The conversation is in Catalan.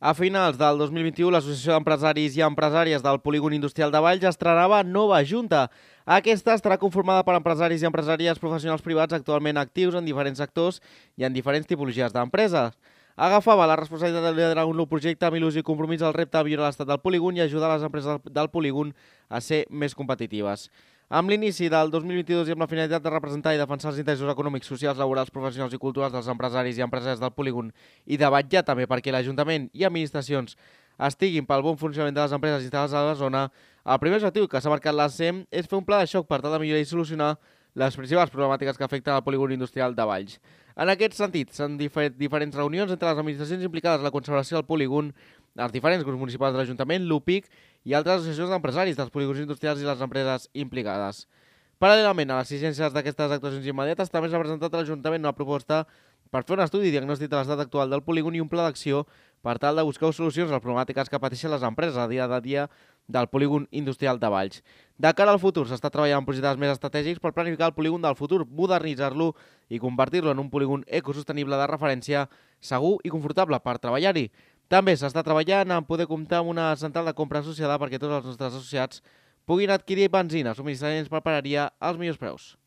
A finals del 2021, l'Associació d'Empresaris i Empresàries del Polígon Industrial de Valls estrenava nova junta. Aquesta estarà conformada per empresaris i empresàries professionals privats actualment actius en diferents sectors i en diferents tipologies d'empreses. Agafava la responsabilitat de liderar un nou projecte amb il·lusió i compromís al repte de millorar l'estat del polígon i ajudar les empreses del polígon a ser més competitives. Amb l'inici del 2022 i amb la finalitat de representar i defensar els interessos econòmics, socials, laborals, professionals i culturals dels empresaris i empresaris del polígon i de vetllar també perquè l'Ajuntament i administracions estiguin pel bon funcionament de les empreses instal·lades a la zona, el primer objectiu que s'ha marcat la SEM és fer un pla de xoc per tal de millorar i solucionar les principals problemàtiques que afecten el polígon industrial de Valls. En aquest sentit, s'han fet diferents reunions entre les administracions implicades en la conservació del polígon, els diferents grups municipals de l'Ajuntament, l'UPIC i altres associacions d'empresaris dels polígons industrials i les empreses implicades. Paral·lelament a les exigències d'aquestes actuacions immediates, també s'ha presentat a l'Ajuntament una proposta per fer un estudi diagnòstic de l'estat actual del polígon i un pla d'acció per tal de buscar solucions a les problemàtiques que pateixen les empreses a dia del polígon industrial de Valls. De cara al futur, s'està treballant en projectes més estratègics per planificar el polígon del futur, modernitzar-lo i convertir-lo en un polígon ecosostenible de referència, segur i confortable per treballar-hi. També s'està treballant en poder comptar amb una central de compra associada perquè tots els nostres associats puguin adquirir benzina, subministraments per paeria als millors preus.